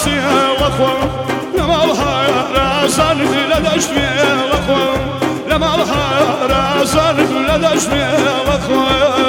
حسي وخو لما الهار صار لدش وخو لما الهار صار لدش وخو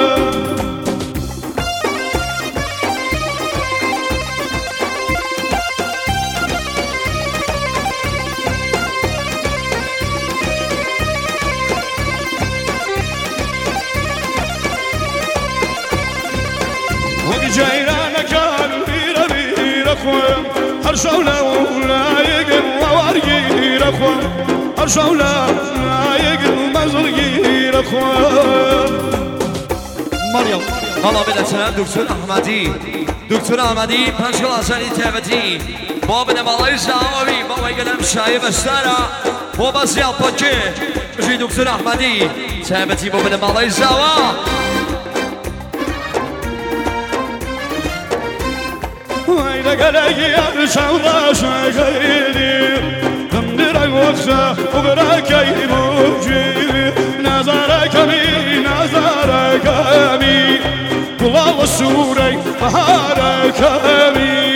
هر شولا ولا يقل وورقي رخوة هر شولا ولا يقل مزرقي رخوة مريم هلا بلتنا دكتور أحمدي دكتور أحمدي پنج کلاسانی تبتی باب نمالای زاوی بابا يقلم شاي بستارا بابا زياد بجي بجي دكتور أحمدي تبتی باب نمالای زاوا ويدا قلقي يا شولا شاكيدي تمدرك وقسا وقراك يبوجي نظرك بي نظرك بي والله السوري بهارك بي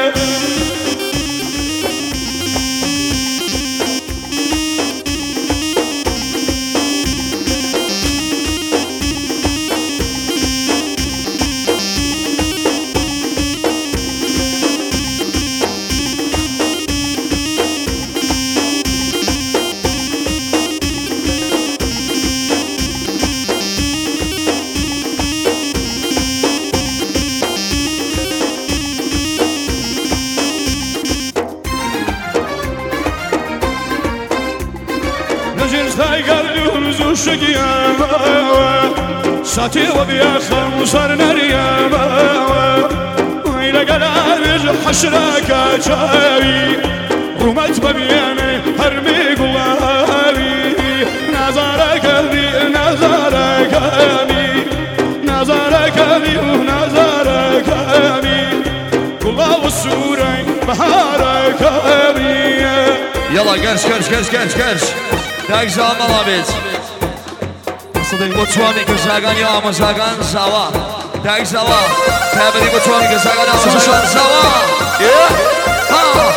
ساتي وبيا خمسر نريما ويلا قلابج حشرك جاي رمت ببياني هرمي قلابي نظرك بي نظرك بي نظرك بي ونظرك بي كل والسوري بهارك بي يلا قرش داك زعما لابد بوتوانی گزاگان یا آموزگان زوا داك زوا تبری بوتوانی گزاگان آموزگان زوا ها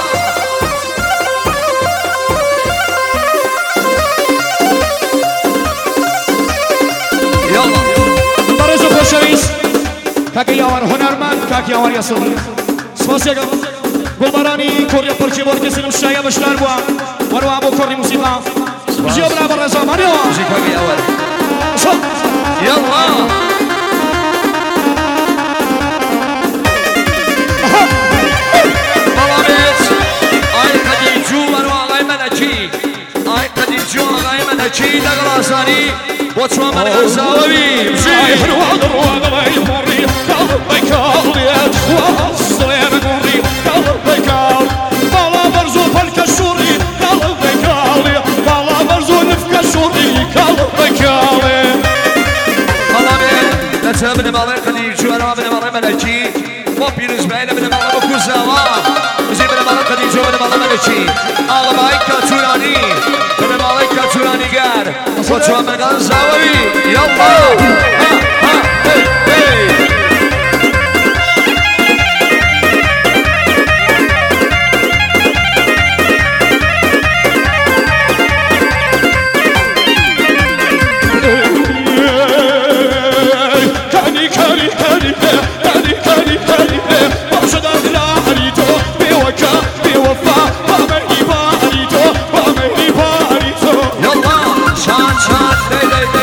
يلا برز خوشویس کاکی یاور هنرمند کاکی یاور یاسوری سپاسیگم گلبرانی کوریا پرچی بورتی سلم شایا بشلار بوا ورو ابو کوری موسیقا بجي برا رضا مانيو بجي كاکی یاور يلا ملابس آي قديجو ورو آغاي ملكي آي قديجو آغاي ملكي دقلاساني وطوى من غزاوي بجي الوضع الوضع يمري قلبك أغليت وصلين قري قلبك بالا برزو فالكشوري قلبك أغلي بالا برزو نفكشوري قلبك أغلي ابن مالي قديجو انا ابن مالي ملكي وبيرز بين ابن مالي بكوزاوا زي ابن مالي قديجو ابن مالي ملكي الله بايك كاتوراني ابن مالي كاتوراني قار وطوى من غزاوي يلا ها ها هي هي Hey, hey, hey.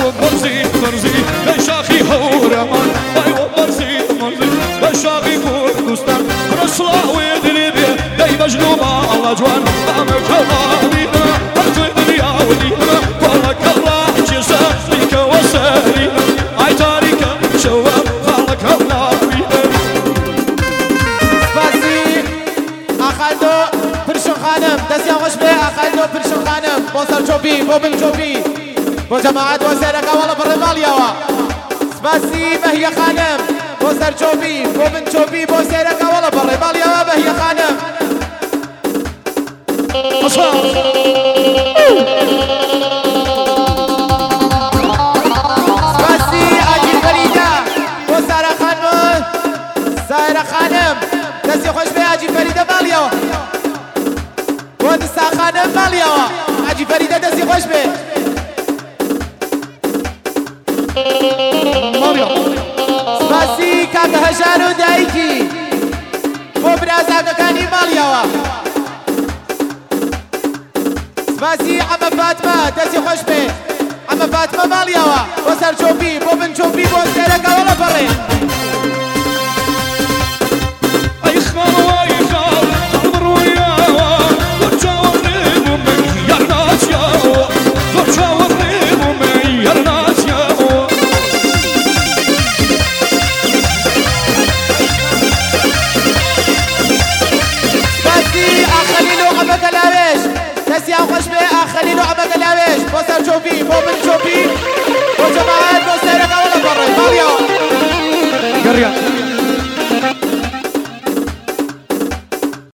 مرزي مرزي بشاخي هورمان ايوه مرزي مرزي بشاخي كردستان رسلا ويدري داي مجنوبة الله جوان بامك الله بينا هرتوي دنيا ودينا والله كره جسا بيك وسارينا اي تاريكا شواب خالك الله بينا سپاسی اخالدو پرشون خانم دستی خوش به اخالدو پرشون خانم با سرچوبی با بلچوبی با جماعت و سرکا والا برمالياوا سپاسی بهی خانم با سرچوبی با بلچوبی با سرکا والا برمالياوا بهی خانم سپاسی آجی فریده با سارا خانم سارا خانم دستی خوش به آجی فریده مالياوا با دستا خانم مالياوا آجی فریده دستی خوش به سپاسی کاک هەژار و دایکی بۆ برازاکەکانی ماڵیەوە سپاسی ئەمە فاتمە دەستی خۆش بێ ئەمە فاتمە ماڵیەوە بۆ سەرچۆپی بۆ بنچۆپی بۆ سێرەکەوە لە بەڕێ اي خال بروياوا وتشاورني بومي يا ناس يا وتشاورني بومي يا ناس يا سپاسی ئاخەلیل و ئەمە گەلاوێش دەستی خوش بێ ئاخەلیل و ئەمە گەلاوێش بۆ سەرچۆپی بۆ بنچۆپی